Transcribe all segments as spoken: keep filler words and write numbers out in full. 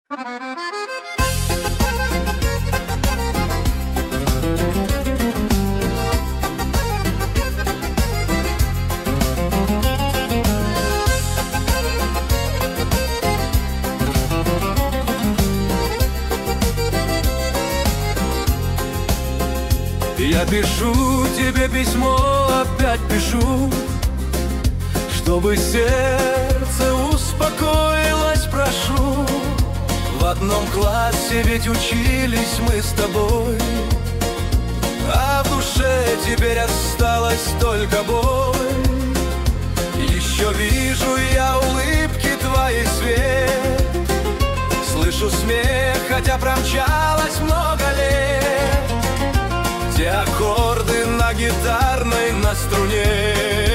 Я пишу тебе письмо, опять пишу, чтобы сердце успокоилось, прошу. В одном классе ведь учились мы с тобой, а в душе теперь осталась только боль. Еще вижу я улыбки твои свет, слышу смех, хотя промчалось много лет. Те аккорды на гитарной на струне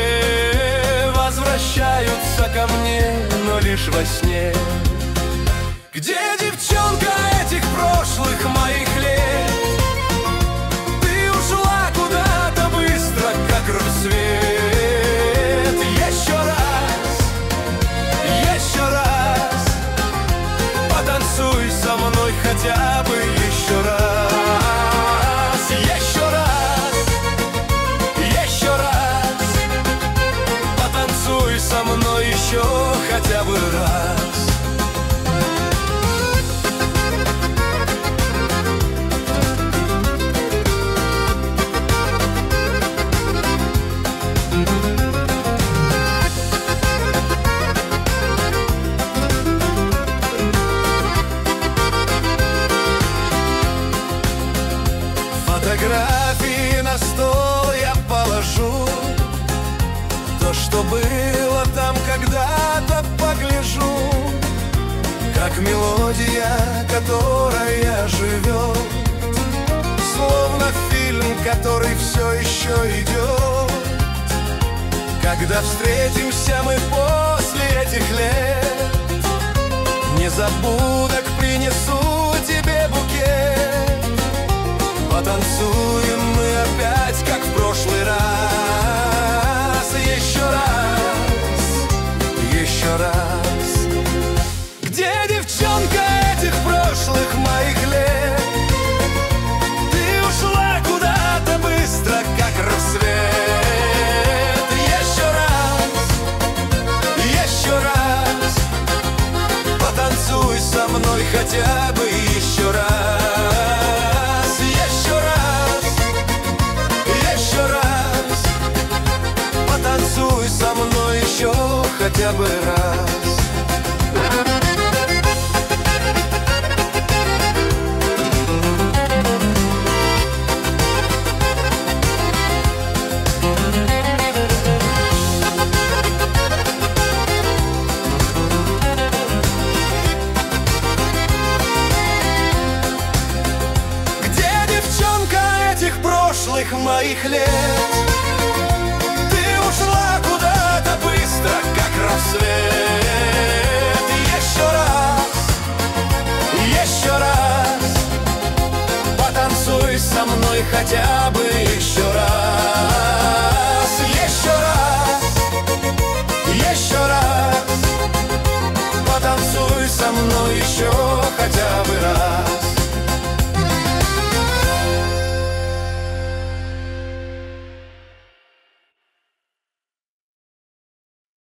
возвращаются ко мне, но лишь во сне. Где девчонка этих прошлых моих лет? Ты ушла куда-то быстро, как рассвет. Еще раз, еще раз потанцуй со мной хотя бы еще раз. Еще раз, еще раз потанцуй со мной еще хотя бы раз. Фотографии на стол я положу, то, что было там когда-то, погляжу, как мелодия, которая живет, словно фильм, который все еще идет. Когда встретимся мы после этих лет, незабудок принесу тебе букет. Потанцуем мы опять, как в прошлый раз. Еще раз, еще раз. Где девчонка этих прошлых моих лет? Ты ушла куда-то быстро, как рассвет. Еще раз, еще раз потанцуй со мной хотя бы еще раз. Танцуй со мной еще хотя бы раз. Где девчонка этих прошлых моих лет? Как рассвет. Еще раз, еще раз потанцуй со мной хотя бы